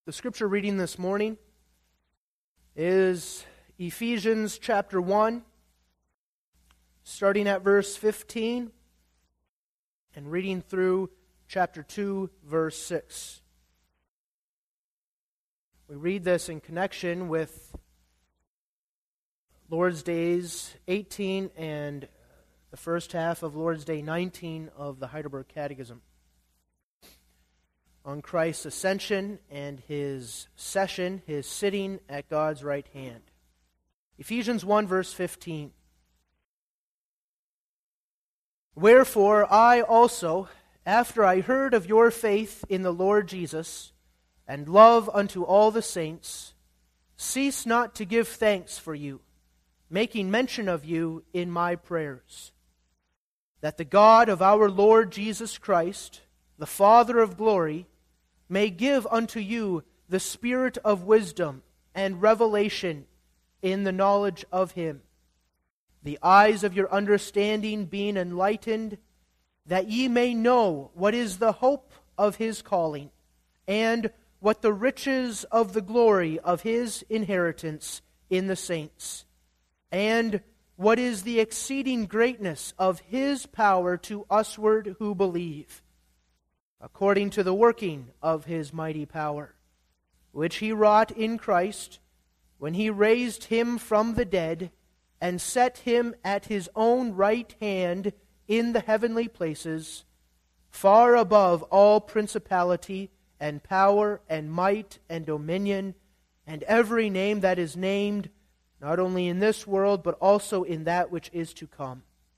The scripture reading this morning is Ephesians chapter 1, starting at verse 15 and reading through chapter 2, verse 6. We read this in connection with Lord's Days 18 and the first half of Lord's Day 19 of the Heidelberg Catechism, on Christ's ascension and his session, his sitting at God's right hand. Ephesians 1, verse 15. Wherefore I also, after I heard of your faith in the Lord Jesus, and love unto all the saints, cease not to give thanks for you, making mention of you in my prayers, that the God of our Lord Jesus Christ, the Father of glory, may give unto you the spirit of wisdom and revelation in the knowledge of him, the eyes of your understanding being enlightened, that ye may know what is the hope of his calling, and what the riches of the glory of his inheritance in the saints, and what is the exceeding greatness of his power to usward who believe, according to the working of his mighty power, which he wrought in Christ, when he raised him from the dead, and set him at his own right hand in the heavenly places, far above all principality and power and might and dominion, and every name that is named, not only in this world, but also in that which is to come,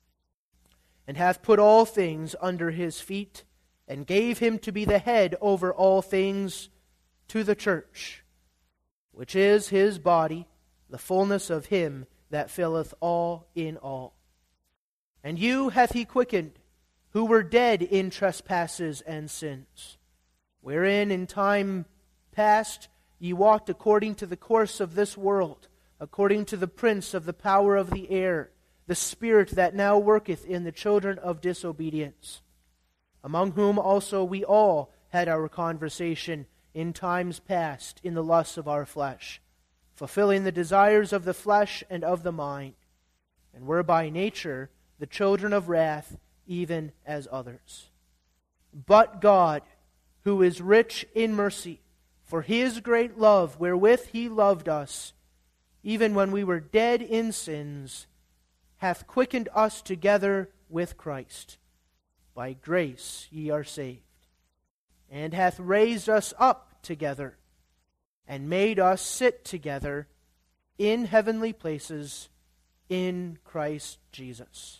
and hath put all things under his feet, and gave him to be the head over all things to the church, which is his body, the fullness of him that filleth all in all. And you hath he quickened, who were dead in trespasses and sins, wherein in time past ye walked according to the course of this world, according to the prince of the power of the air, the spirit that now worketh in the children of disobedience, among whom also we all had our conversation in times past in the lusts of our flesh, fulfilling the desires of the flesh and of the mind, and were by nature the children of wrath, even as others. But God, who is rich in mercy, for his great love wherewith he loved us, even when we were dead in sins, hath quickened us together with Christ. By grace ye are saved, and hath raised us up together, and made us sit together in heavenly places in Christ Jesus.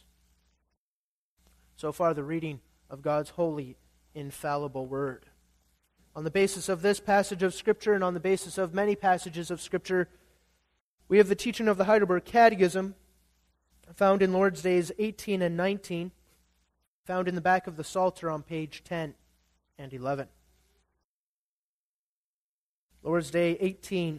So far, the reading of God's holy, infallible Word. On the basis of this passage of Scripture, and on the basis of many passages of Scripture, we have the teaching of the Heidelberg Catechism, found in Lord's Days 18 and 19, found in the back of the Psalter on page 10 and 11. Lord's Day 18.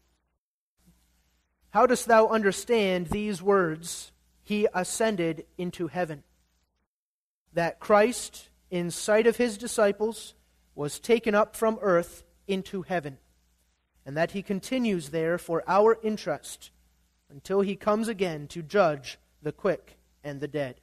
How dost thou understand these words, he ascended into heaven? That Christ, in sight of his disciples, was taken up from earth into heaven, and that he continues there for our interest until he comes again to judge the quick and the dead.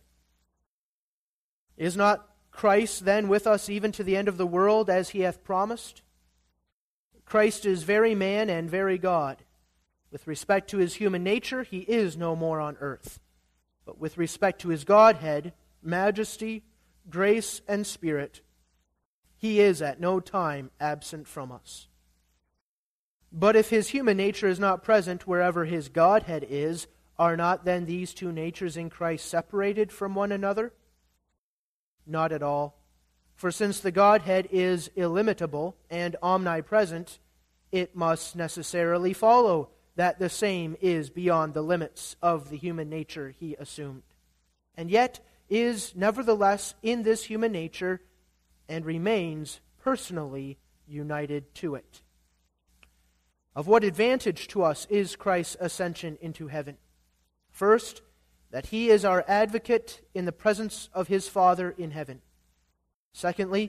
Is not Christ then with us even to the end of the world, as he hath promised? Christ is very man and very God. With respect to his human nature, he is no more on earth. But with respect to his Godhead, majesty, grace, and spirit, he is at no time absent from us. But if his human nature is not present wherever his Godhead is, are not then these two natures in Christ separated from one another? Not at all. For since the Godhead is illimitable and omnipresent, it must necessarily follow that the same is beyond the limits of the human nature he assumed, and yet is nevertheless in this human nature and remains personally united to it. Of what advantage to us is Christ's ascension into heaven? First, that he is our advocate in the presence of his Father in heaven. Secondly,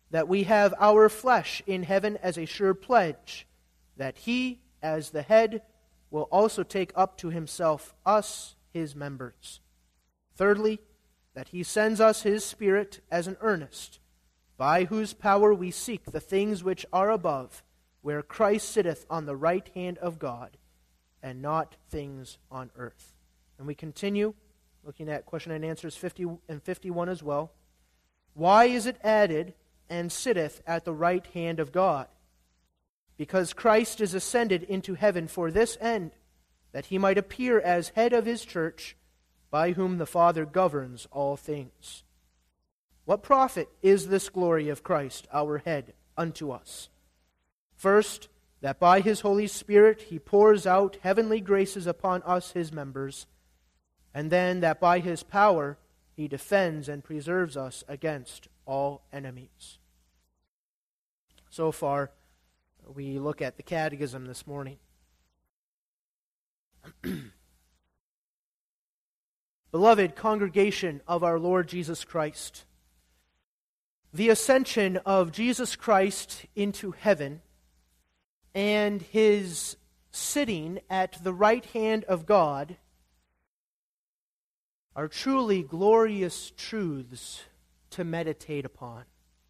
that we have our flesh in heaven as a sure pledge, that He, as the head, will also take up to Himself us, His members. Thirdly, that He sends us His Spirit as an earnest, by whose power we seek the things which are above, where Christ sitteth on the right hand of God, and not things on earth. And we continue looking at question and answers 50 and 51 as well. Why is it added, and sitteth at the right hand of God? Because Christ is ascended into heaven for this end, that He might appear as head of His church, by whom the Father governs all things. What profit is this glory of Christ, our head, unto us? First, that by His Holy Spirit He pours out heavenly graces upon us, His members, and then that by His power He defends and preserves us against all enemies. So far, we look at the Catechism this morning. Beloved congregation of our Lord Jesus Christ, the ascension of Jesus Christ into heaven and His sitting at the right hand of God are truly glorious truths to meditate upon.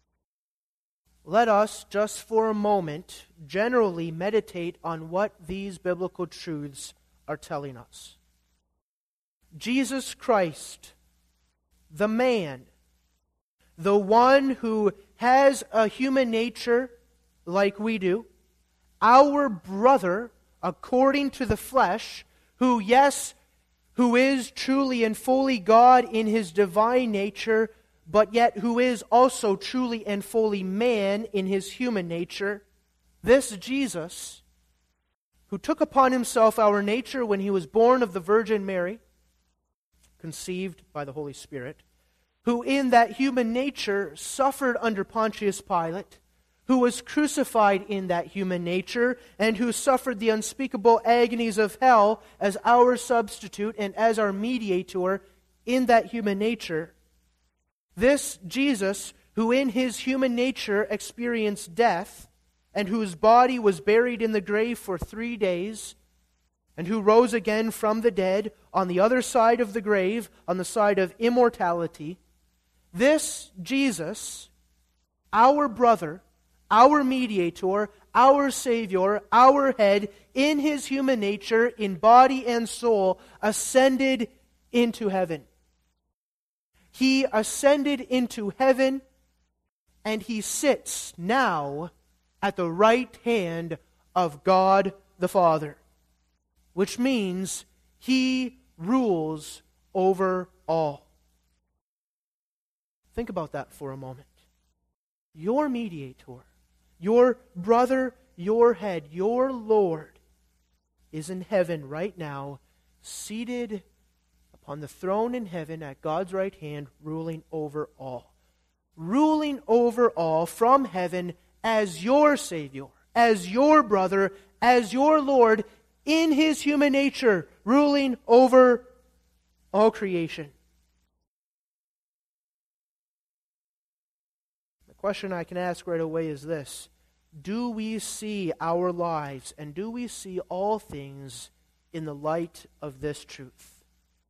Let us, just for a moment, generally meditate on what these biblical truths are telling us. Jesus Christ, the man, the one who has a human nature like we do, our brother according to the flesh, who is truly and fully God in His divine nature, but yet who is also truly and fully man in His human nature. This Jesus, who took upon Himself our nature when He was born of the Virgin Mary, conceived by the Holy Spirit, who in that human nature suffered under Pontius Pilate, who was crucified in that human nature, and who suffered the unspeakable agonies of hell as our substitute and as our mediator in that human nature. This Jesus, who in His human nature experienced death, and whose body was buried in the grave for 3 days, and who rose again from the dead on the other side of the grave, on the side of immortality, this Jesus, our brother, our mediator, our Savior, our head, in His human nature, in body and soul, ascended into heaven. He ascended into heaven, and He sits now at the right hand of God the Father, which means He rules over all. Think about that for a moment. Your mediator, your brother, your head, your Lord is in heaven right now, seated upon the throne in heaven at God's right hand, ruling over all. Ruling over all from heaven as your Savior, as your brother, as your Lord, in His human nature, ruling over all creation. The question I can ask right away is this: do we see our lives and do we see all things in the light of this truth?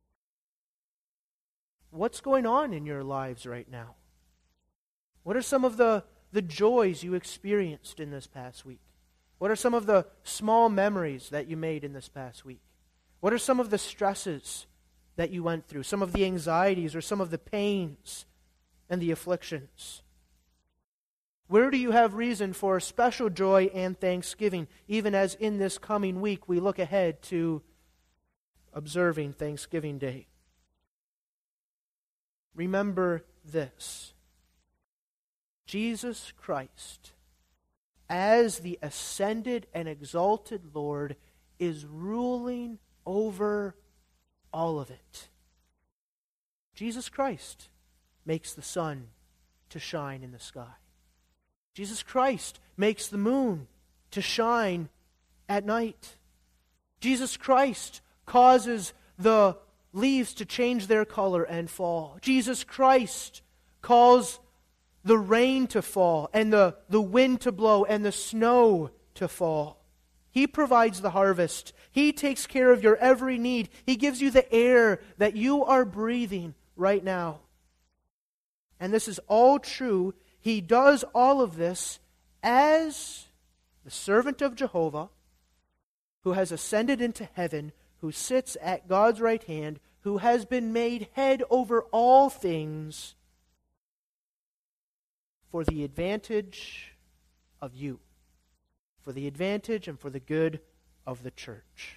What's going on in your lives right now? What are some of the joys you experienced in this past week? What are some of the small memories that you made in this past week? What are some of the stresses that you went through? Some of the anxieties or some of the pains and the afflictions? Where do you have reason for special joy and thanksgiving, even as in this coming week we look ahead to observing Thanksgiving Day? Remember this: Jesus Christ, as the ascended and exalted Lord, is ruling over all of it. Jesus Christ makes the sun to shine in the sky. Jesus Christ makes the moon to shine at night. Jesus Christ causes the leaves to change their color and fall. Jesus Christ calls the rain to fall, and the wind to blow, and the snow to fall. He provides the harvest. He takes care of your every need. He gives you the air that you are breathing right now. And this is all true. He does all of this as the servant of Jehovah, who has ascended into heaven, who sits at God's right hand, who has been made head over all things for the advantage of you, for the advantage and for the good of the church.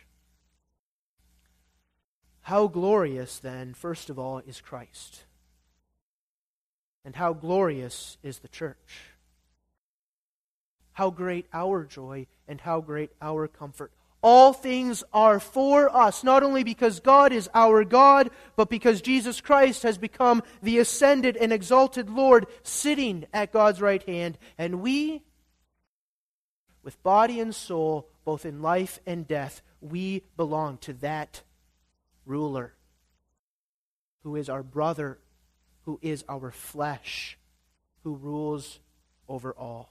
How glorious, then, first of all, is Christ? And how glorious is the church? How great our joy and how great our comfort. All things are for us, not only because God is our God, but because Jesus Christ has become the ascended and exalted Lord sitting at God's right hand. And we, with body and soul, both in life and death, we belong to that ruler who is our brother, who is our flesh, who rules over all.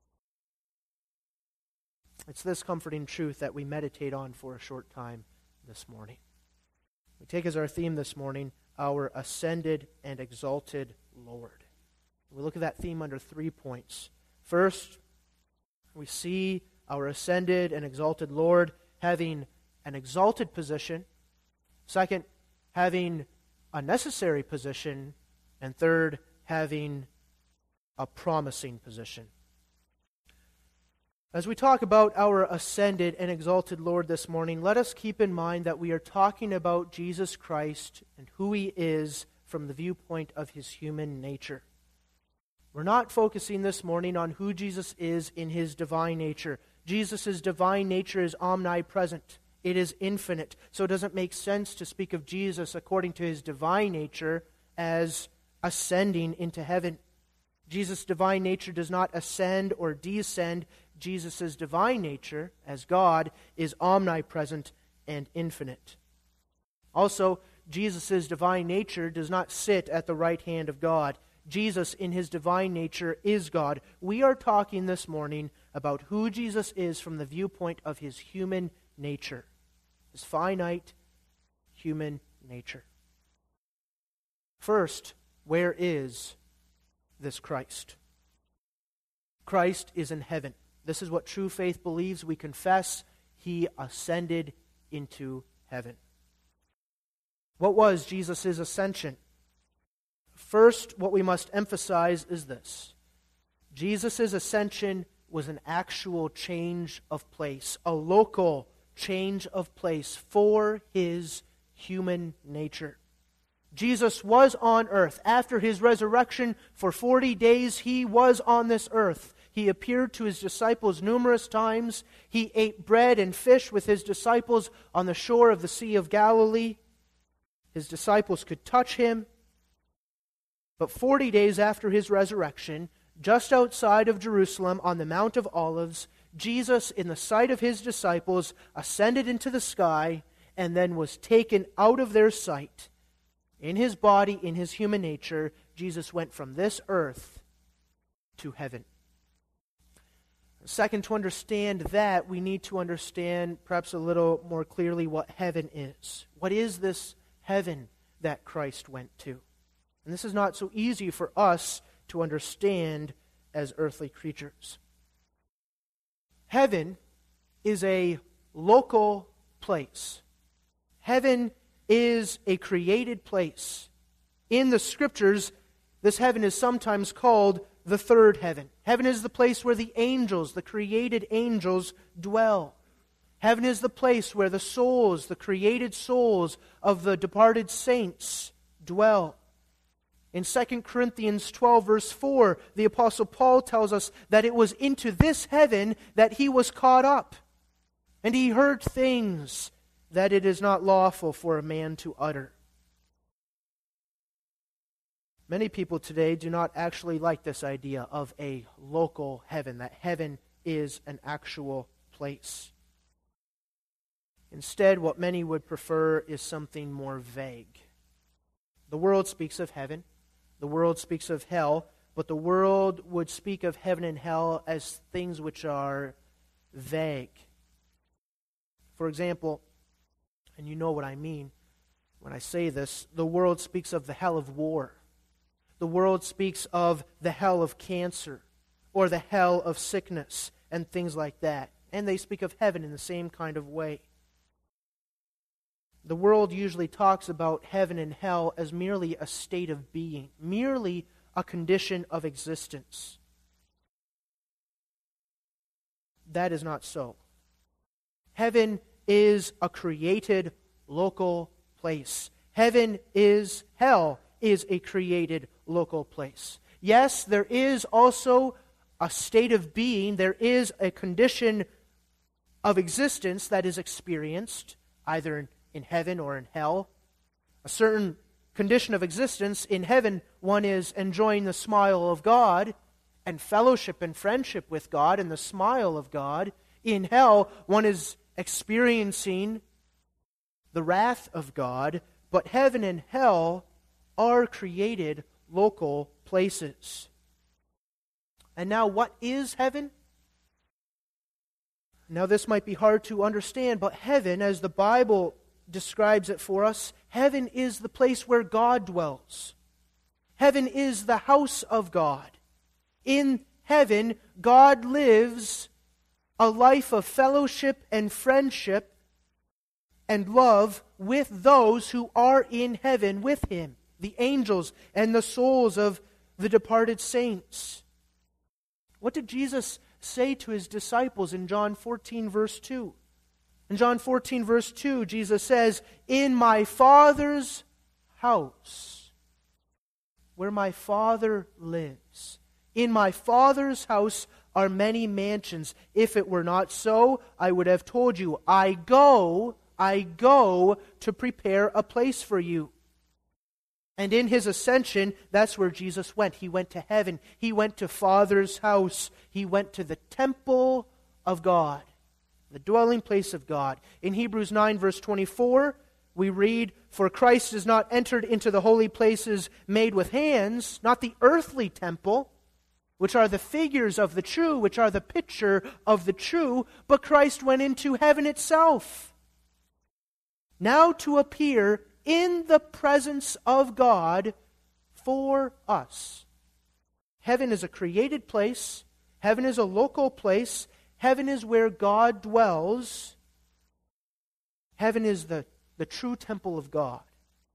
It's this comforting truth that we meditate on for a short time this morning. We take as our theme this morning, our ascended and exalted Lord. We look at that theme under 3 points. First, we see our ascended and exalted Lord having an exalted position. Second, having a necessary position. And third, having a promising position. As we talk about our ascended and exalted Lord this morning, let us keep in mind that we are talking about Jesus Christ and who He is from the viewpoint of His human nature. We're not focusing this morning on who Jesus is in His divine nature. Jesus' divine nature is omnipresent. It is infinite. So it doesn't make sense to speak of Jesus according to His divine nature as ascending into heaven. Jesus' divine nature does not ascend or descend. Jesus' divine nature, as God, is omnipresent and infinite. Also, Jesus' divine nature does not sit at the right hand of God. Jesus, in His divine nature, is God. We are talking this morning about who Jesus is from the viewpoint of His human nature, His finite human nature. First, where is this Christ? Christ is in heaven. This is what true faith believes. We confess He ascended into heaven. What was Jesus' ascension? First, what we must emphasize is this. Jesus' ascension was an actual change of place, a local change of place for His human nature. Jesus was on earth. After His resurrection, for 40 days He was on this earth. He appeared to His disciples numerous times. He ate bread and fish with His disciples on the shore of the Sea of Galilee. His disciples could touch Him. But 40 days after His resurrection, just outside of Jerusalem on the Mount of Olives, Jesus, in the sight of His disciples, ascended into the sky and then was taken out of their sight. In His body, in His human nature, Jesus went from this earth to heaven. Second, to understand that, we need to understand perhaps a little more clearly what heaven is. What is this heaven that Christ went to? And this is not so easy for us to understand as earthly creatures. Heaven is a local place. Heaven is a created place. In the Scriptures, this heaven is sometimes called the third heaven. Heaven is the place where the angels, the created angels, dwell. Heaven is the place where the souls, the created souls of the departed saints dwell. In 2 Corinthians 12, verse 4, the Apostle Paul tells us that it was into this heaven that he was caught up. And he heard things that it is not lawful for a man to utter. Many people today do not actually like this idea of a local heaven, that heaven is an actual place. Instead, what many would prefer is something more vague. The world speaks of heaven. The world speaks of hell. but the world would speak of heaven and hell as things which are vague. For example, and you know what I mean when I say this, the world speaks of the hell of war. The world speaks of the hell of cancer or the hell of sickness and things like that. And they speak of heaven in the same kind of way. The world usually talks about heaven and hell as merely a state of being, merely a condition of existence. That is not so. Heaven is a created local place. Hell is a created local place. Yes, there is also a state of being, there is a condition of existence that is experienced either in heaven or in hell. A certain condition of existence in heaven, one is enjoying the smile of God and fellowship and friendship with God and the smile of God. In hell, one is experiencing the wrath of God, but heaven and hell are created local places. And now, what is heaven? Now, this might be hard to understand, but heaven, as the Bible describes it for us, heaven is the place where God dwells. Heaven is the house of God. In heaven, God lives a life of fellowship and friendship and love with those who are in heaven with Him, the angels and the souls of the departed saints. What did Jesus say to His disciples in John 14, verse 2? In John 14, verse 2, Jesus says, "In my Father's house, where my Father lives, in my Father's house are many mansions. If it were not so, I would have told you, I go to prepare a place for you." And in His ascension, that's where Jesus went. He went to heaven. He went to Father's house. He went to the temple of God, the dwelling place of God. In Hebrews 9, verse 24, we read, "For Christ has not entered into the holy places made with hands," not the earthly temple, which are the figures of the true, which are the picture of the true, but Christ went into heaven itself, now to appear in the presence of God for us. Heaven is a created place. Heaven is a local place. Heaven is where God dwells. Heaven is the true temple of God.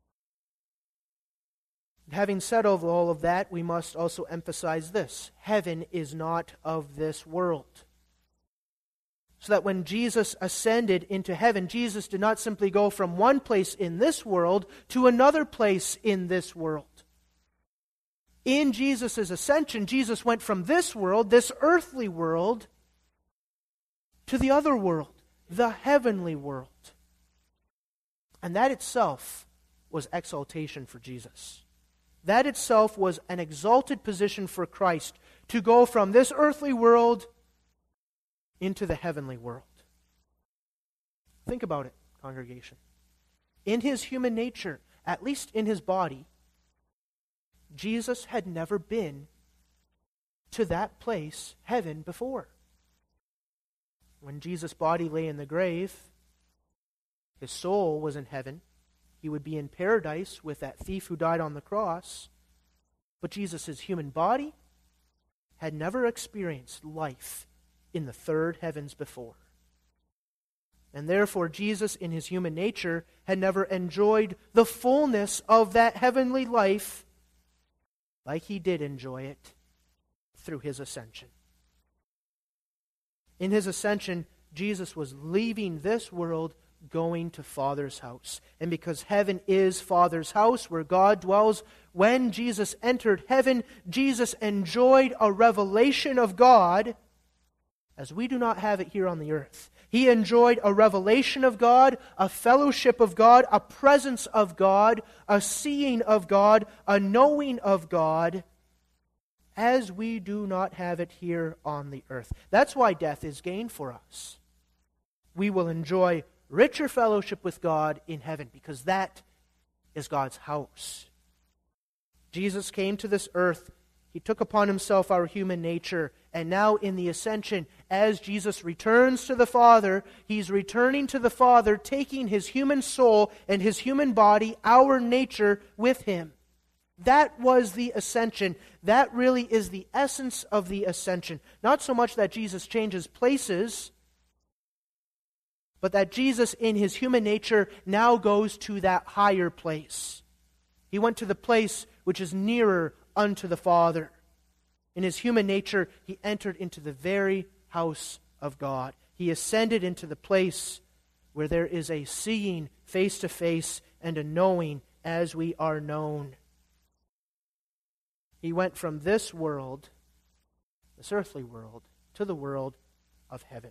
Having said all of that, we must also emphasize this. Heaven is not of this world. So that when Jesus ascended into heaven, Jesus did not simply go from one place in this world to another place in this world. In Jesus' ascension, Jesus went from this world, this earthly world, to the other world, the heavenly world. And that itself was exaltation for Jesus. That itself was an exalted position for Christ to go from this earthly world into the heavenly world. Think about it, congregation. In His human nature, at least in His body, Jesus had never been to that place, heaven, before. When Jesus' body lay in the grave, His soul was in heaven. He would be in paradise with that thief who died on the cross. But Jesus' human body had never experienced life in the third heavens before. And therefore, Jesus, in His human nature, had never enjoyed the fullness of that heavenly life like He did enjoy it through His ascension. In His ascension, Jesus was leaving this world, going to Father's house. And because heaven is Father's house where God dwells, when Jesus entered heaven, Jesus enjoyed a revelation of God as we do not have it here on the earth. He enjoyed a revelation of God, a fellowship of God, a presence of God, a seeing of God, a knowing of God, as we do not have it here on the earth. That's why death is gain for us. We will enjoy richer fellowship with God in heaven, because that is God's house. Jesus came to this earth He took upon himself our human nature. And now in the ascension, as Jesus returns to the Father, he's returning to the Father, taking his human soul and his human body, our nature, with him. That was the ascension. That really is the essence of the ascension. Not so much that Jesus changes places, but that Jesus in his human nature now goes to that higher place. He went to the place which is nearer unto the Father. In his human nature, he entered into the very house of God. He ascended into the place where there is a seeing face to face and a knowing as we are known. He went from this world, this earthly world, to the world of heaven.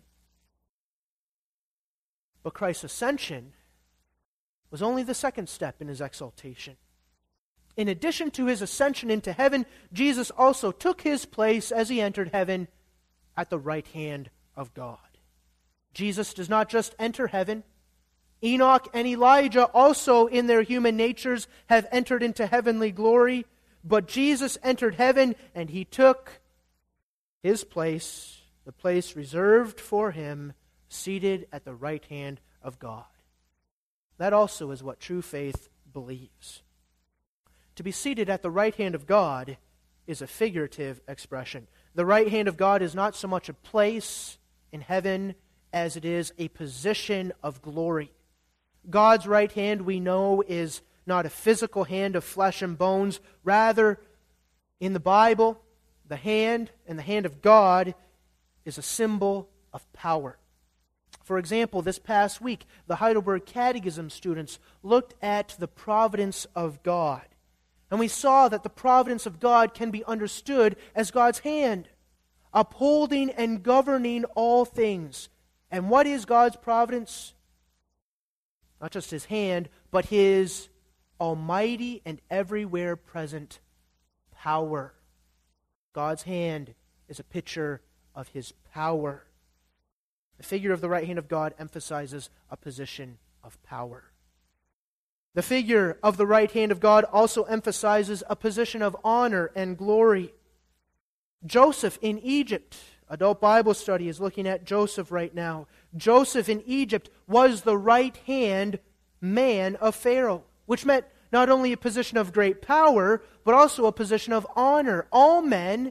But Christ's ascension was only the second step in his exaltation. In addition to his ascension into heaven, Jesus also took his place as he entered heaven at the right hand of God. Jesus does not just enter heaven. Enoch and Elijah also in their human natures have entered into heavenly glory. But Jesus entered heaven and he took his place, the place reserved for him, seated at the right hand of God. That also is what true faith believes. To be seated at the right hand of God is a figurative expression. The right hand of God is not so much a place in heaven as it is a position of glory. God's right hand, we know, is not a physical hand of flesh and bones. Rather, in the Bible, the hand and the hand of God is a symbol of power. For example, this past week, the Heidelberg Catechism students looked at the providence of God. And we saw that the providence of God can be understood as God's hand, upholding and governing all things. And what is God's providence? Not just his hand, but his almighty and everywhere present power. God's hand is a picture of his power. The figure of the right hand of God emphasizes a position of power. The figure of the right hand of God also emphasizes a position of honor and glory. Joseph in Egypt, Adult Bible Study is looking at Joseph right now. Joseph in Egypt was the right hand man of Pharaoh, which meant not only a position of great power, but also a position of honor. All men,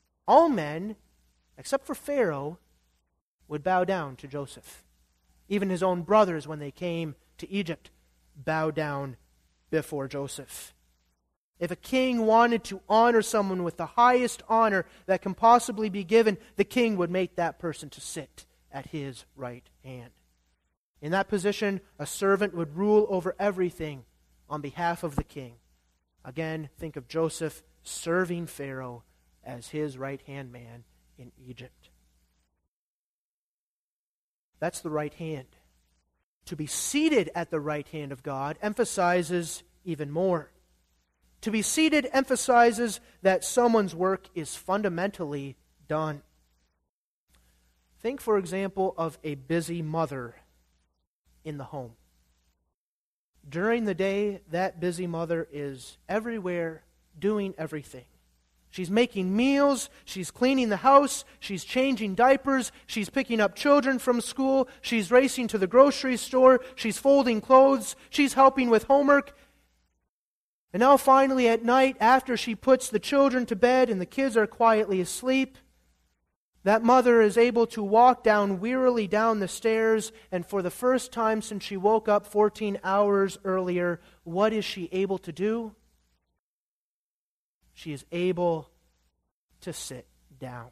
except for Pharaoh, would bow down to Joseph. Even his own brothers, when they came to Egypt, bowed down before Joseph. If a king wanted to honor someone with the highest honor that can possibly be given, the king would make that person to sit at his right hand. In that position, a servant would rule over everything on behalf of the king. Again, think of Joseph serving Pharaoh as his right-hand man in Egypt. That's the right hand. To be seated at the right hand of God emphasizes even more. To be seated emphasizes that someone's work is fundamentally done. Think, for example, of a busy mother in the home. During the day, that busy mother is everywhere, doing everything. She's making meals, she's cleaning the house, she's changing diapers, she's picking up children from school, she's racing to the grocery store, she's folding clothes, she's helping with homework. And now finally at night, after she puts the children to bed and the kids are quietly asleep, that mother is able to walk down wearily down the stairs, and for the first time since she woke up 14 hours earlier, what is she able to do? She is able to sit down.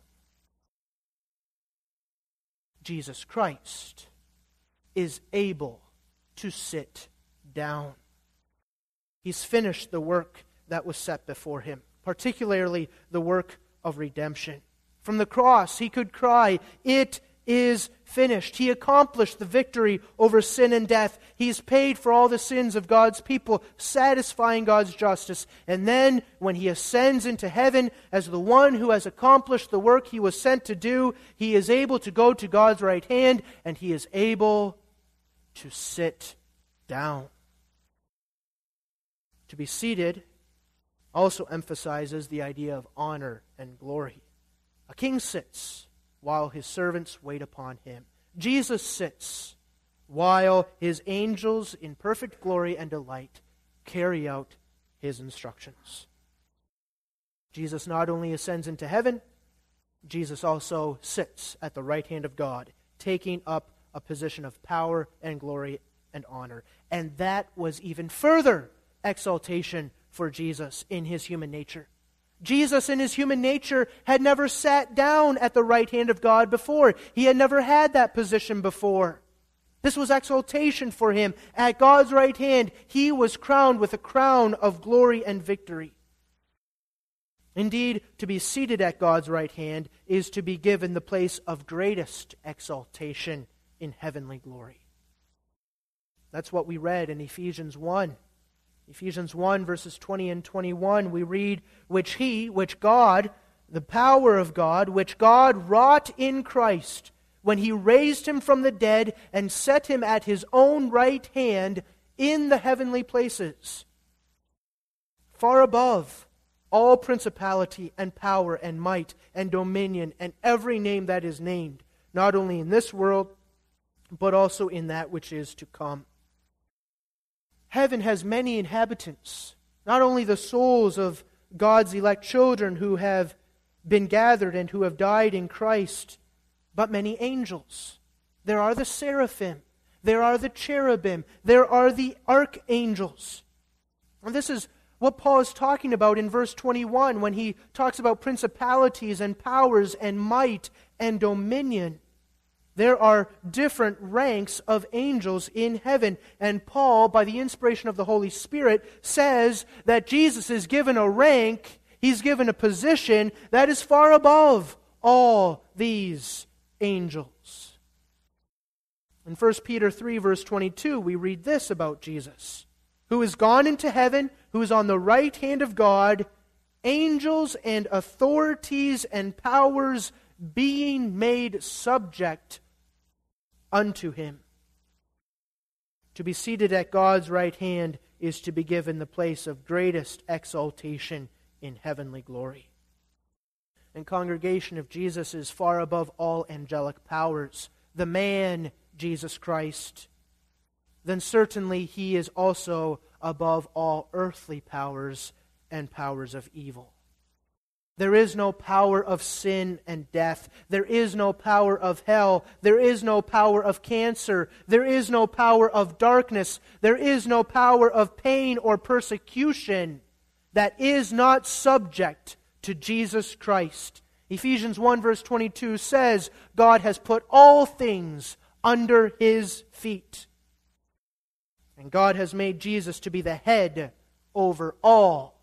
Jesus Christ is able to sit down. He's finished the work that was set before him, particularly the work of redemption. From the cross, he could cry, "It is finished." He accomplished the victory over sin and death. He's paid for all the sins of God's people, satisfying God's justice. And then, when he ascends into heaven as the one who has accomplished the work he was sent to do, he is able to go to God's right hand, and he is able to sit down. To be seated also emphasizes the idea of honor and glory. A king sits while his servants wait upon him. Jesus sits while his angels in perfect glory and delight carry out his instructions. Jesus not only ascends into heaven, Jesus also sits at the right hand of God, taking up a position of power and glory and honor. And that was even further exaltation for Jesus in his human nature. Jesus in his human nature had never sat down at the right hand of God before. He had never had that position before. This was exaltation for him. At God's right hand, he was crowned with a crown of glory and victory. Indeed, to be seated at God's right hand is to be given the place of greatest exaltation in heavenly glory. That's what we read in Ephesians 1. Ephesians 1, verses 20 and 21, we read, which God, the power of God, which God wrought in Christ, when he raised him from the dead and set him at his own right hand in the heavenly places, far above all principality and power and might and dominion and every name that is named, not only in this world, but also in that which is to come. Heaven has many inhabitants, not only the souls of God's elect children who have been gathered and who have died in Christ, but many angels. There are the seraphim, there are the cherubim, there are the archangels. And this is what Paul is talking about in verse 21 when he talks about principalities and powers and might and dominion. There are different ranks of angels in heaven. And Paul, by the inspiration of the Holy Spirit, says that Jesus is given a rank, he's given a position that is far above all these angels. In 1 Peter 3, verse 22, we read this about Jesus, who is gone into heaven, who is on the right hand of God, angels and authorities and powers being made subject unto him. To be seated at God's right hand is to be given the place of greatest exaltation in heavenly glory. And congregation, if Jesus is far above all angelic powers, the man Jesus Christ, then certainly he is also above all earthly powers and powers of evil. There is no power of sin and death. There is no power of hell. There is no power of cancer. There is no power of darkness. There is no power of pain or persecution that is not subject to Jesus Christ. Ephesians 1 verse 22 says, God has put all things under his feet. And God has made Jesus to be the head over all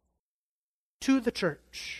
to the church.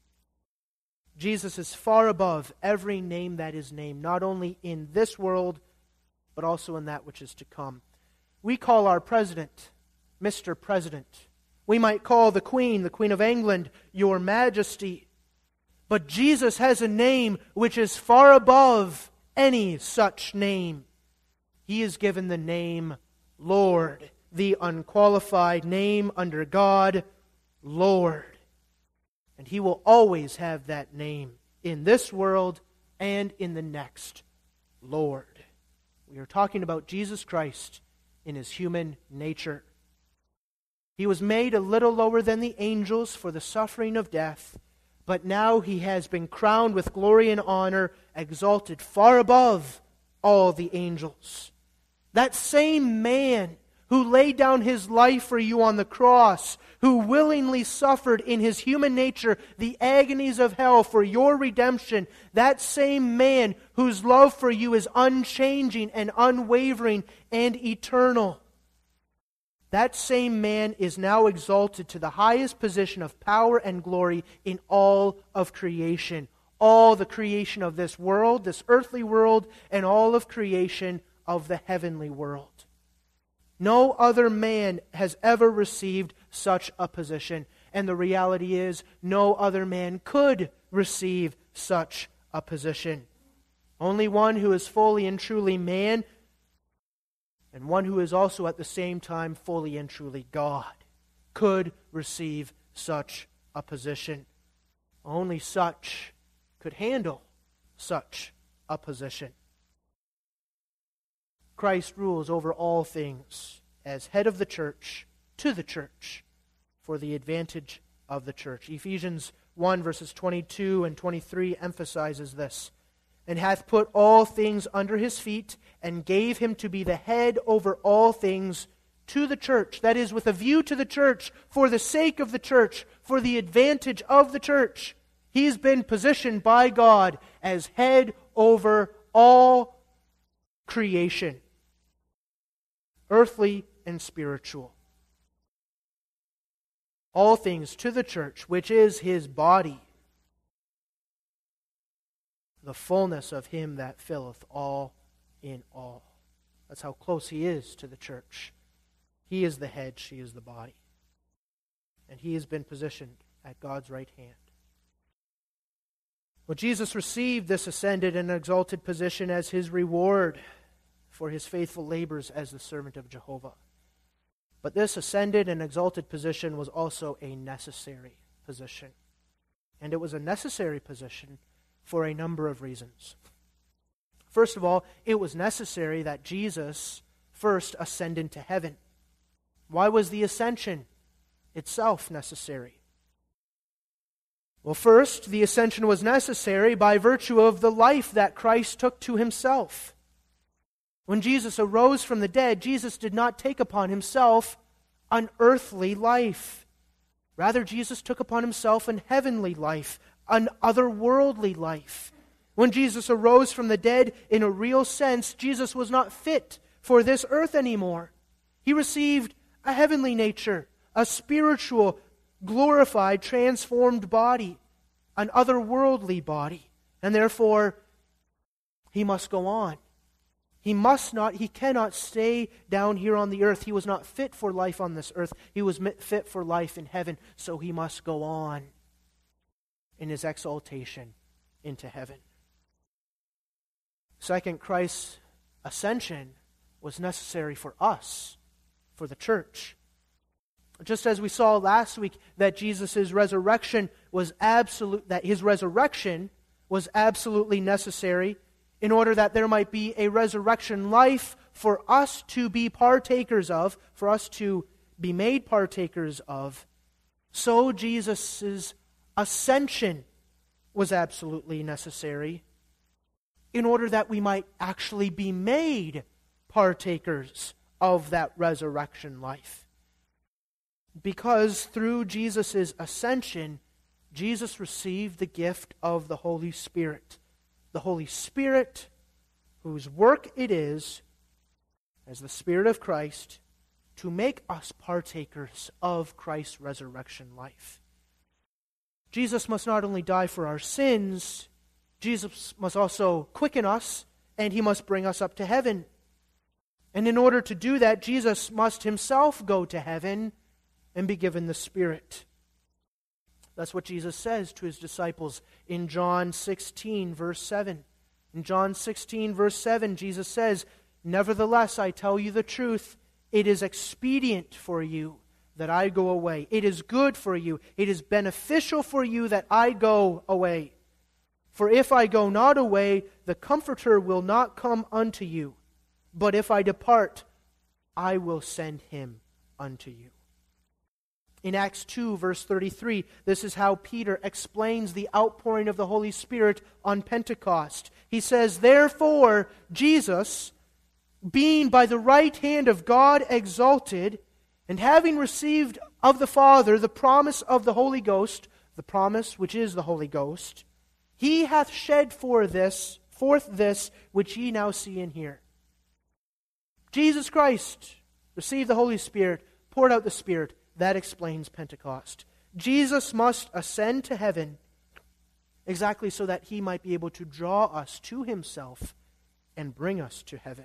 Jesus is far above every name that is named, not only in this world, but also in that which is to come. We call our president Mr. President. We might call the Queen of England, Your Majesty. But Jesus has a name which is far above any such name. He is given the name Lord, the unqualified name under God, Lord. And he will always have that name in this world and in the next, Lord. We are talking about Jesus Christ in his human nature. He was made a little lower than the angels for the suffering of death, but now he has been crowned with glory and honor, exalted far above all the angels. That same man who laid down his life for you on the cross, who willingly suffered in his human nature the agonies of hell for your redemption, that same man whose love for you is unchanging and unwavering and eternal, that same man is now exalted to the highest position of power and glory in all of creation. All the creation of this world, this earthly world, and all of creation of the heavenly world. No other man has ever received such a position. And the reality is, no other man could receive such a position. Only one who is fully and truly man, and one who is also at the same time fully and truly God, could receive such a position. Only such could handle such a position. Christ rules over all things as head of the church, to the church, for the advantage of the church. Ephesians 1 verses 22 and 23 emphasizes this. And hath put all things under his feet, and gave him to be the head over all things to the church. That is, with a view to the church, for the sake of the church, for the advantage of the church. He's been positioned by God as head over all creation, earthly and spiritual. All things to the church, which is his body, the fullness of him that filleth all in all. That's how close he is to the church. He is the head, she is the body. And he has been positioned at God's right hand. Well, Jesus received this ascended and exalted position as his reward for his faithful labors as the servant of Jehovah. But this ascended and exalted position was also a necessary position. And it was a necessary position for a number of reasons. First of all, it was necessary that Jesus first ascend into heaven. Why was the ascension itself necessary? Well, first, the ascension was necessary by virtue of the life that Christ took to himself. When Jesus arose from the dead, Jesus did not take upon himself an earthly life. Rather, Jesus took upon himself an heavenly life, an otherworldly life. When Jesus arose from the dead, in a real sense, Jesus was not fit for this earth anymore. He received a heavenly nature, a spiritual, glorified, transformed body, an otherworldly body. And therefore, he must go on. He cannot stay down here on the earth. He was not fit for life on this earth. He was fit for life in heaven, so he must go on in his exaltation into heaven. Second, Christ's ascension was necessary for us, for the church. Just as we saw last week that Jesus' resurrection was his resurrection was absolutely necessary in order that there might be a resurrection life for us to be partakers of, for us to be made partakers of, so Jesus' ascension was absolutely necessary in order that we might actually be made partakers of that resurrection life. Because through Jesus' ascension, Jesus received the gift of the Holy Spirit. The Holy Spirit, whose work it is, as the Spirit of Christ, to make us partakers of Christ's resurrection life. Jesus must not only die for our sins, Jesus must also quicken us, and he must bring us up to heaven. And in order to do that, Jesus must himself go to heaven and be given the Spirit. That's what Jesus says to his disciples in John 16, verse 7. In John 16, verse 7, Jesus says, "Nevertheless, I tell you the truth, it is expedient for you that I go away. It is good for you. It is beneficial for you that I go away. For if I go not away, the Comforter will not come unto you. But if I depart, I will send him unto you." In Acts 2, verse 33, this is how Peter explains the outpouring of the Holy Spirit on Pentecost. He says, "Therefore, Jesus, being by the right hand of God exalted, and having received of the Father the promise of the Holy Ghost," the promise which is the Holy Ghost, "he hath shed forth this which ye now see and hear." Jesus Christ received the Holy Spirit, poured out the Spirit. That explains Pentecost. Jesus must ascend to heaven exactly so that he might be able to draw us to himself and bring us to heaven.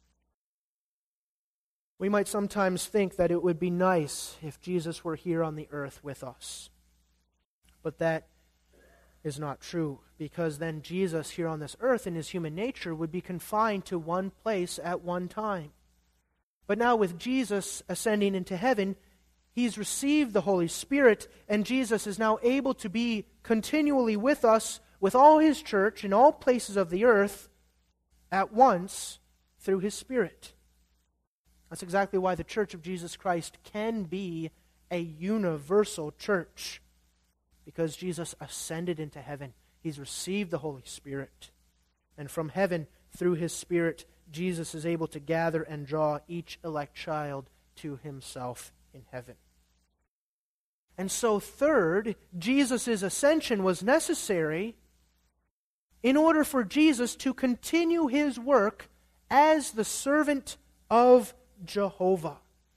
We might sometimes think that it would be nice if Jesus were here on the earth with us. But that is not true, because then Jesus here on this earth in his human nature would be confined to one place at one time. But now with Jesus ascending into heaven, He's received the Holy Spirit, and Jesus is now able to be continually with us, with all His church in all places of the earth, at once through His Spirit. That's exactly why the Church of Jesus Christ can be a universal church, because Jesus ascended into heaven. He's received the Holy Spirit. And from heaven, through His Spirit, Jesus is able to gather and draw each elect child to Himself in heaven. And so, third, Jesus' ascension was necessary in order for Jesus to continue His work as the servant of Jehovah.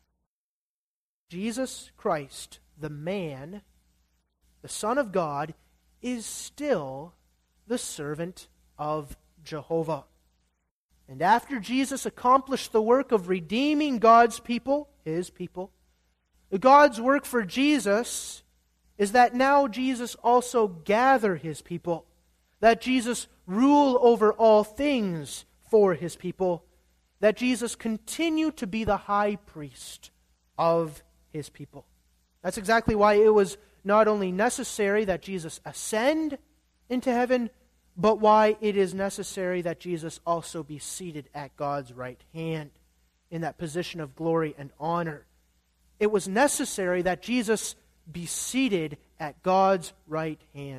Jesus Christ, the man, the Son of God, is still the servant of Jehovah. And after Jesus accomplished the work of redeeming God's people, His people, God's work for Jesus is that now Jesus also gather His people, that Jesus rule over all things for His people, that Jesus continue to be the high priest of His people. That's exactly why it was not only necessary that Jesus ascend into heaven, but why it is necessary that Jesus also be seated at God's right hand in that position of glory and honor. It was necessary that Jesus be seated at God's right hand.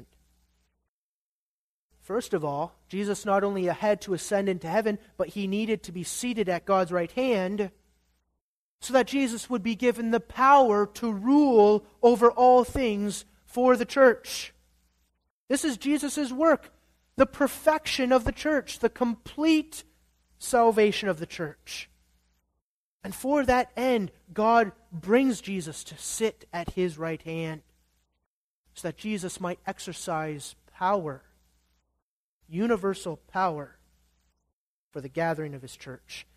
First of all, Jesus not only had to ascend into heaven, but He needed to be seated at God's right hand so that Jesus would be given the power to rule over all things for the church. This is Jesus' work, the perfection of the church, the complete salvation of the church. And for that end, God brings Jesus to sit at His right hand so that Jesus might exercise power, universal power, for the gathering of His church.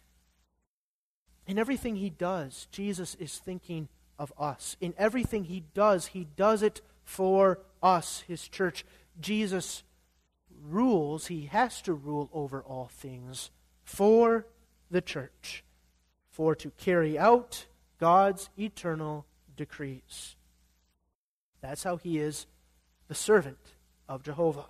In everything He does, Jesus is thinking of us. In everything He does it for us, His church. Jesus rules, He has to rule over all things for the church, for to carry out God's eternal decrees. That's how He is the servant of Jehovah.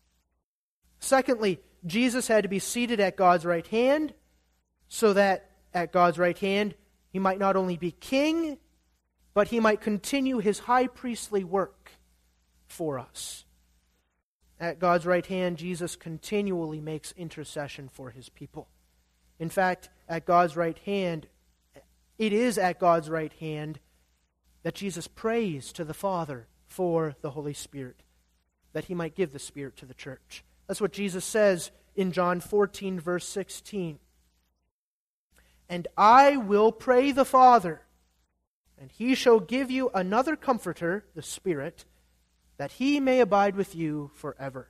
Secondly, Jesus had to be seated at God's right hand so that at God's right hand He might not only be king, but He might continue His high priestly work for us. At God's right hand, Jesus continually makes intercession for His people. In fact, at God's right hand, it is at God's right hand that Jesus prays to the Father for the Holy Spirit, that He might give the Spirit to the church. That's what Jesus says in John 14, verse 16. And I will pray the Father, and He shall give you another Comforter, the Spirit, that He may abide with you forever.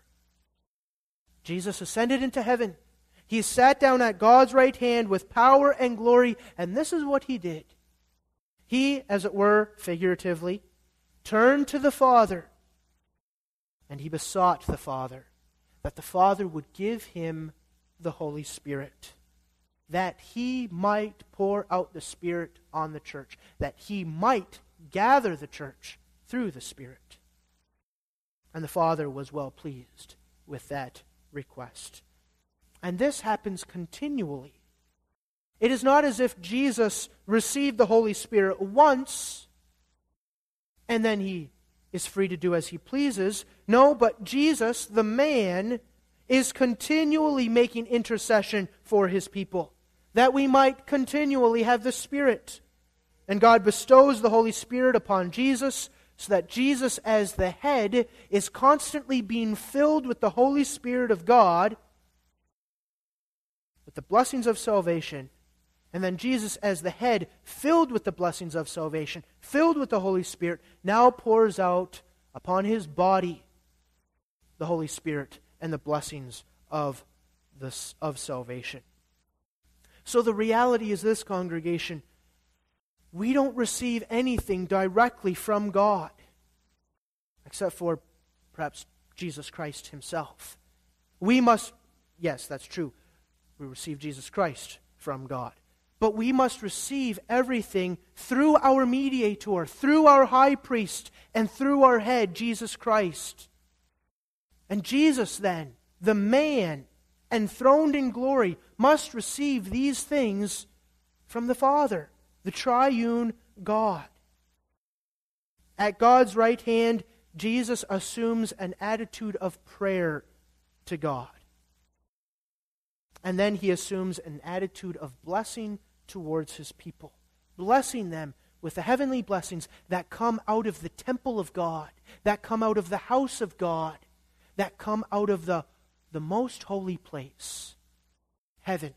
Jesus ascended into heaven. He sat down at God's right hand with power and glory, and this is what He did. He, as it were, figuratively, turned to the Father, and He besought the Father that the Father would give Him the Holy Spirit, that He might pour out the Spirit on the church, that He might gather the church through the Spirit. And the Father was well pleased with that request. And this happens continually. It is not as if Jesus received the Holy Spirit once and then He is free to do as He pleases. No, but Jesus, the man, is continually making intercession for His people, that we might continually have the Spirit. And God bestows the Holy Spirit upon Jesus so that Jesus, as the head, is constantly being filled with the Holy Spirit of God, with the blessings of salvation. And then Jesus, as the head, filled with the blessings of salvation, filled with the Holy Spirit, now pours out upon His body the Holy Spirit and the blessings of salvation. So the reality is this, congregation: we don't receive anything directly from God, except for perhaps Jesus Christ Himself. We must, yes, that's true, we receive Jesus Christ from God. but we must receive everything through our mediator, through our high priest, and through our head, Jesus Christ. And Jesus then, the man enthroned in glory, must receive these things from the Father, the triune God. At God's right hand, Jesus assumes an attitude of prayer to God. And then he assumes an attitude of blessing towards his people, blessing them with the heavenly blessings that come out of the temple of God, that come out of the house of God, that come out of the most holy place, heaven.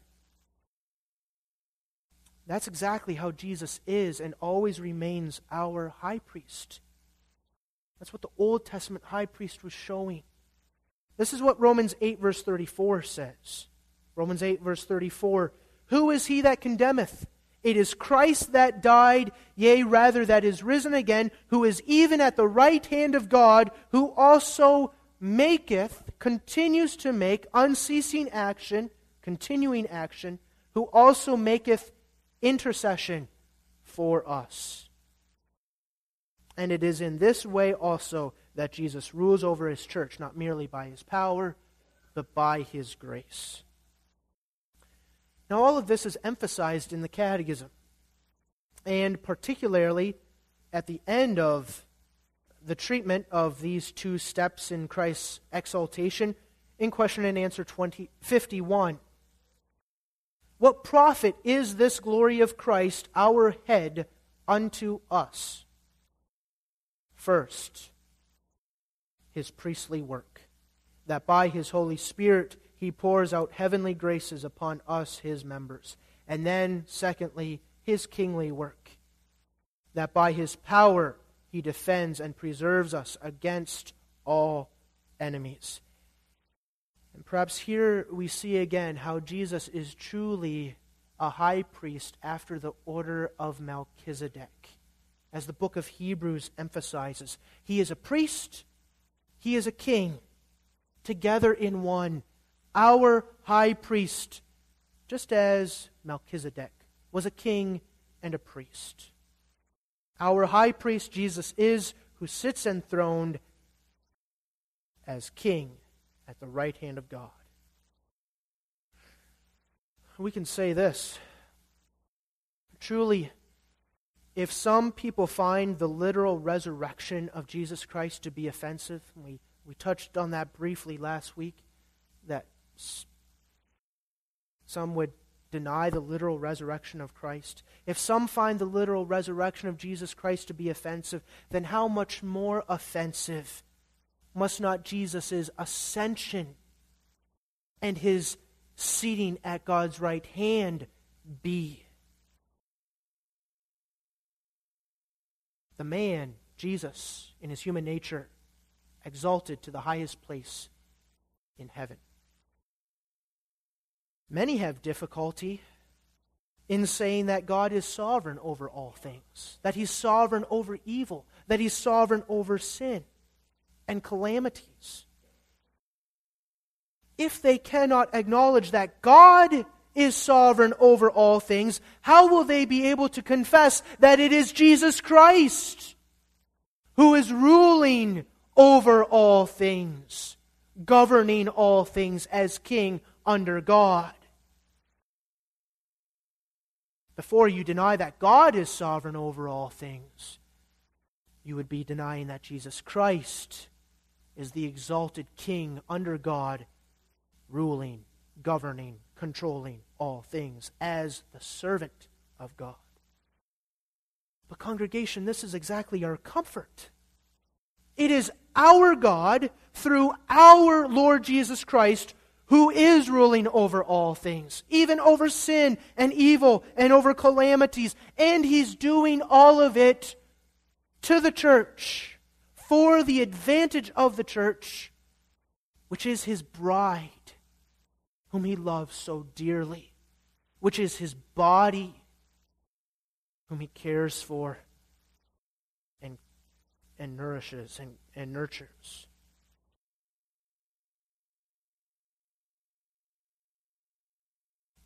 That's exactly how Jesus is and always remains our high priest. That's what the Old Testament high priest was showing. This is what Romans 8 verse 34 says. Romans 8 verse 34, "Who is he that condemneth? It is Christ that died, yea, rather that is risen again, who is even at the right hand of God, who also continues to make unceasing action, continuing action, who also maketh intercession for us." And it is in this way also that Jesus rules over his church, not merely by his power, but by his grace. Now, all of this is emphasized in the Catechism, and particularly at the end of the treatment of these two steps in Christ's exaltation in question and answer 51. What profit is this glory of Christ, our head, unto us? First, his priestly work, that by his Holy Spirit he pours out heavenly graces upon us, his members. And then, secondly, his kingly work, that by his power he defends and preserves us against all enemies. And perhaps here we see again how Jesus is truly a high priest after the order of Melchizedek. As the book of Hebrews emphasizes, he is a priest, he is a king, together in one. Our high priest, just as Melchizedek was a king and a priest. Our high priest Jesus is, who sits enthroned as king at the right hand of God. We can say this: truly, if some people find the literal resurrection of Jesus Christ to be offensive, we touched on that briefly last week, that some would deny the literal resurrection of Christ. If some find the literal resurrection of Jesus Christ to be offensive, then how much more offensive must not Jesus' ascension and his seating at God's right hand be? The man, Jesus, in his human nature, exalted to the highest place in heaven. Many have difficulty in saying that God is sovereign over all things, that he's sovereign over evil, that he's sovereign over sin and calamities. If they cannot acknowledge that God is sovereign over all things, how will they be able to confess that it is Jesus Christ who is ruling over all things, governing all things as king under God? Before you deny that God is sovereign over all things, you would be denying that Jesus Christ is the exalted king under God, ruling, governing, controlling all things as the servant of God. But congregation, this is exactly our comfort. It is our God, through our Lord Jesus Christ, who is ruling over all things, even over sin and evil and over calamities. And he's doing all of it to the church, for the advantage of the church, which is his bride, whom he loves so dearly, which is his body, whom he cares for and nourishes and nurtures.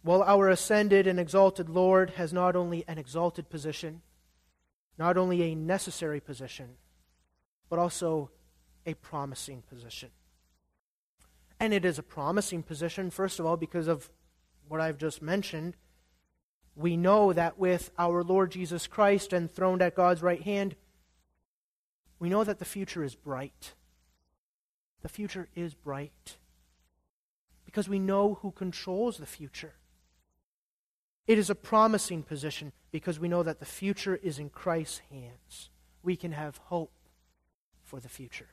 Well, our ascended and exalted Lord has not only an exalted position, not only a necessary position, but also a promising position. And it is a promising position, first of all, because of what I've just mentioned. We know that with our Lord Jesus Christ enthroned at God's right hand, we know that the future is bright. The future is bright because we know who controls the future. It is a promising position because we know that the future is in Christ's hands. We can have hope for the future.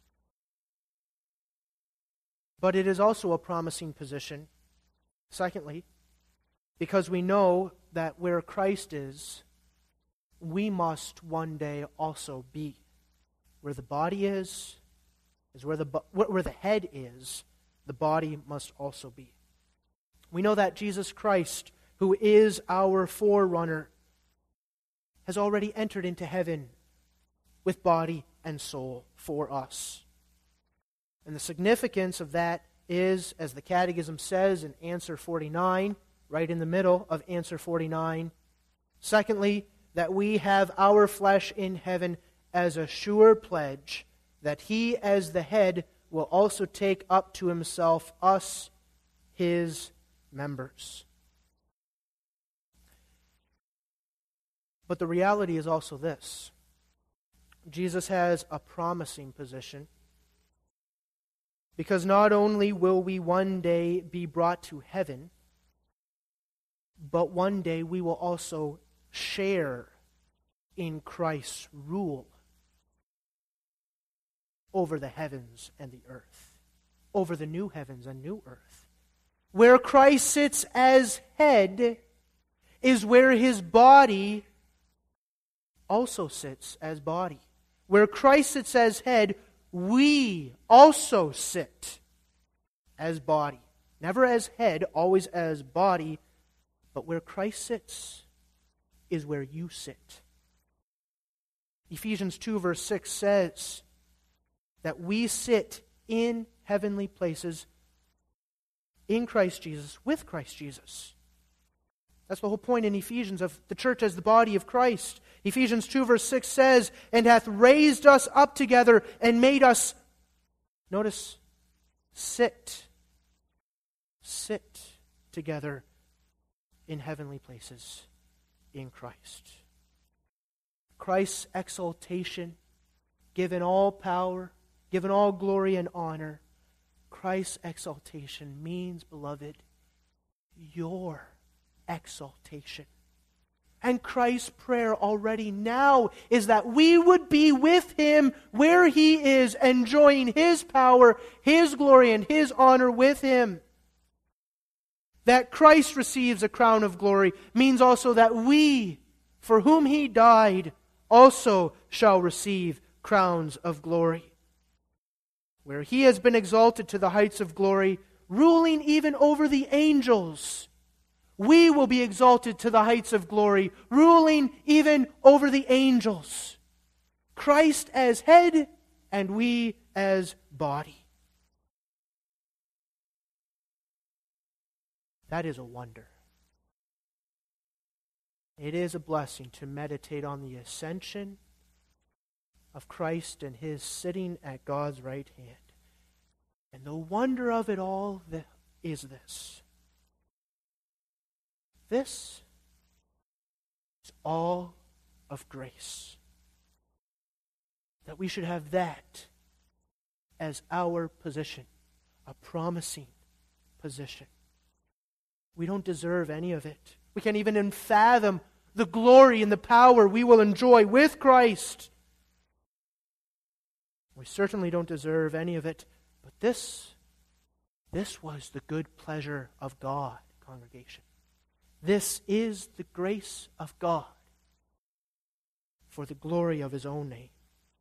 But it is also a promising position, secondly, because we know that where Christ is, we must one day also be. Where the body is where the head is, the body must also be. We know that Jesus Christ, who is our forerunner, has already entered into heaven with body and soul for us. And the significance of that is, as the Catechism says in answer 49, right in the middle of answer 49, secondly, that we have our flesh in heaven as a sure pledge that He, as the head, will also take up to Himself us, His members. But the reality is also this. Jesus has a promising position because not only will we one day be brought to heaven, but one day we will also share in Christ's rule over the heavens and the earth, over the new heavens and new earth. Where Christ sits as head is where His body also sits as body. Where Christ sits as head, we also sit as body. Never as head, always as body, but where Christ sits is where you sit. Ephesians 2 verse 6 says that we sit in heavenly places in Christ Jesus, with Christ Jesus. That's the whole point in Ephesians of the church as the body of Christ. Ephesians 2 verse 6 says, and hath raised us up together and made us, notice, sit together in heavenly places in Christ. Christ's exaltation, given all power, given all glory and honor, Christ's exaltation means, beloved, your exaltation. And Christ's prayer already now is that we would be with Him where He is, enjoying His power, His glory, and His honor with Him. That Christ receives a crown of glory means also that we, for whom He died, also shall receive crowns of glory. Where He has been exalted to the heights of glory, ruling even over the angels, we will be exalted to the heights of glory, ruling even over the angels. Christ as head, and we as body. That is a wonder. It is a blessing to meditate on the ascension of Christ and His sitting at God's right hand. And the wonder of it all is this. This is all of grace. That we should have that as our position, a promising position. We don't deserve any of it. We can't even fathom the glory and the power we will enjoy with Christ. We certainly don't deserve any of it, but this was the good pleasure of God, congregation. This is the grace of God for the glory of His own name.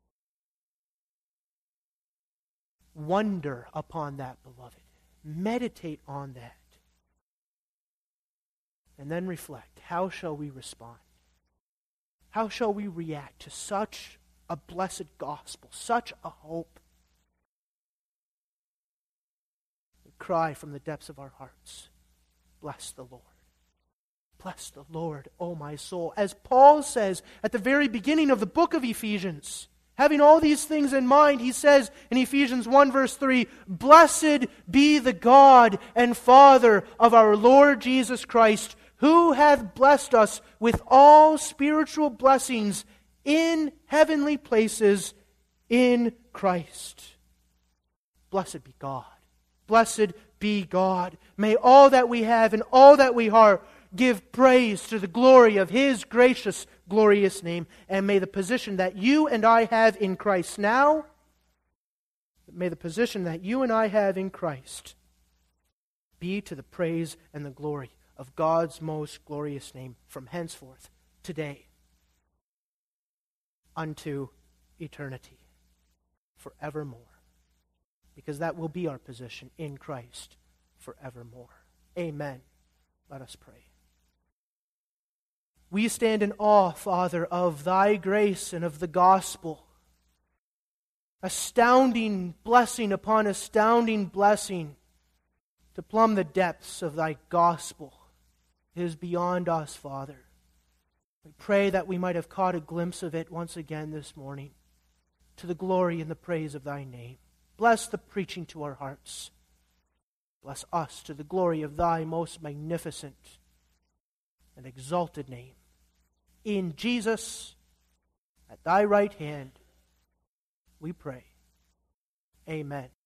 Wonder upon that, beloved. Meditate on that. And then reflect. How shall we respond? How shall we react to such a blessed gospel, such a hope? We cry from the depths of our hearts, Bless the Lord. Bless the Lord, O my soul. As Paul says at the very beginning of the book of Ephesians, having all these things in mind, he says in Ephesians 1 verse 3, "Blessed be the God and Father of our Lord Jesus Christ, who hath blessed us with all spiritual blessings in heavenly places in Christ." Blessed be God. Blessed be God. May all that we have and all that we are give praise to the glory of His gracious, glorious name. And may the position that you and I have in Christ now, may the position that you and I have in Christ be to the praise and the glory of God's most glorious name from henceforth, today, unto eternity, forevermore. Because that will be our position in Christ forevermore. Amen. Let us pray. We stand in awe, Father, of Thy grace and of the gospel. Astounding blessing upon astounding blessing to plumb the depths of Thy gospel. It is beyond us, Father. We pray that we might have caught a glimpse of it once again this morning, to the glory and the praise of Thy name. Bless the preaching to our hearts. Bless us to the glory of Thy most magnificent and exalted name. In Jesus, at Thy right hand, we pray. Amen.